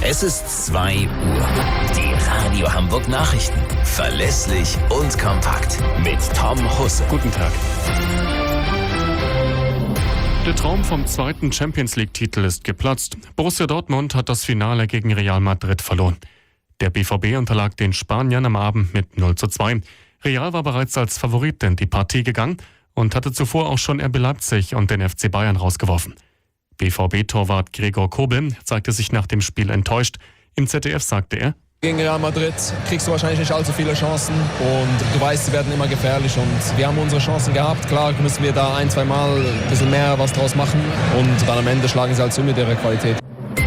Es ist 2 Uhr. Die Radio Hamburg Nachrichten. Verlässlich und kompakt. Mit Tom Husse. Guten Tag. Der Traum vom zweiten Champions-League-Titel ist geplatzt. Borussia Dortmund hat das Finale gegen Real Madrid verloren. Der BVB unterlag den Spaniern am Abend mit 0:2. Real war bereits als Favorit in die Partie gegangen und hatte zuvor auch schon RB Leipzig und den FC Bayern rausgeworfen. BVB-Torwart Gregor Kobel zeigte sich nach dem Spiel enttäuscht. Im ZDF sagte er: Gegen Real Madrid kriegst du wahrscheinlich nicht allzu viele Chancen und du weißt, sie werden immer gefährlich und wir haben unsere Chancen gehabt. Klar müssen wir da 1-2 Mal ein bisschen mehr was draus machen und dann am Ende schlagen sie halt zu mit ihrer Qualität.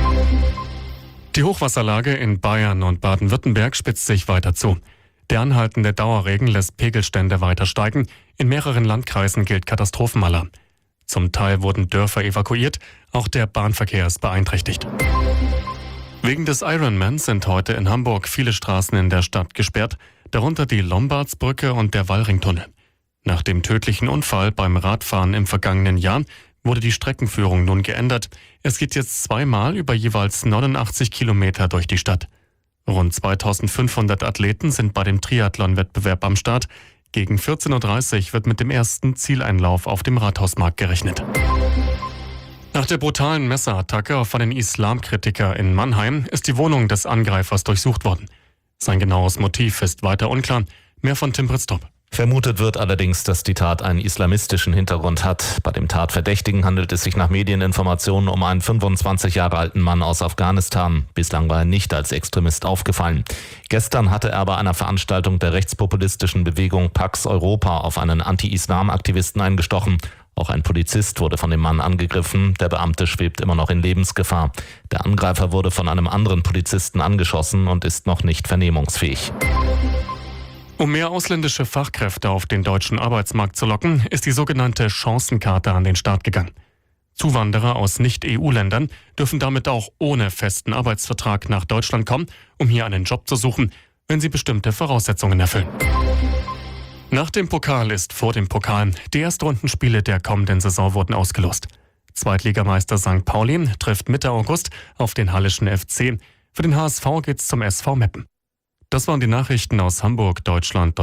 Die Hochwasserlage in Bayern und Baden-Württemberg spitzt sich weiter zu. Der anhaltende Dauerregen lässt Pegelstände weiter steigen. In mehreren Landkreisen gilt Katastrophenalarm. Zum Teil wurden Dörfer evakuiert, auch der Bahnverkehr ist beeinträchtigt. Wegen des Ironman sind heute in Hamburg viele Straßen in der Stadt gesperrt, darunter die Lombardsbrücke und der Wallringtunnel. Nach dem tödlichen Unfall beim Radfahren im vergangenen Jahr wurde die Streckenführung nun geändert. Es geht jetzt 2-mal über jeweils 89 Kilometer durch die Stadt. Rund 2500 Athleten sind bei dem Triathlon-Wettbewerb am Start. Gegen 14:30 Uhr wird mit dem ersten Zieleinlauf auf dem Rathausmarkt gerechnet. Nach der brutalen Messerattacke auf einen Islamkritiker in Mannheim ist die Wohnung des Angreifers durchsucht worden. Sein genaues Motiv ist weiter unklar. Mehr von Tim Britztrup. Vermutet wird allerdings, dass die Tat einen islamistischen Hintergrund hat. Bei dem Tatverdächtigen handelt es sich nach Medieninformationen um einen 25 Jahre alten Mann aus Afghanistan. Bislang war er nicht als Extremist aufgefallen. Gestern hatte er bei einer Veranstaltung der rechtspopulistischen Bewegung Pax Europa auf einen Anti-Islam-Aktivisten eingestochen. Auch ein Polizist wurde von dem Mann angegriffen. Der Beamte schwebt immer noch in Lebensgefahr. Der Angreifer wurde von einem anderen Polizisten angeschossen und ist noch nicht vernehmungsfähig. Um mehr ausländische Fachkräfte auf den deutschen Arbeitsmarkt zu locken, ist die sogenannte Chancenkarte an den Start gegangen. Zuwanderer aus Nicht-EU-Ländern dürfen damit auch ohne festen Arbeitsvertrag nach Deutschland kommen, um hier einen Job zu suchen, wenn sie bestimmte Voraussetzungen erfüllen. Nach dem Pokal ist vor dem Pokal. Die Erstrundenspiele der kommenden Saison wurden ausgelost. Zweitligameister St. Pauli trifft Mitte August auf den Hallischen FC. Für den HSV geht's zum SV Meppen. Das waren die Nachrichten aus Hamburg, Deutschland.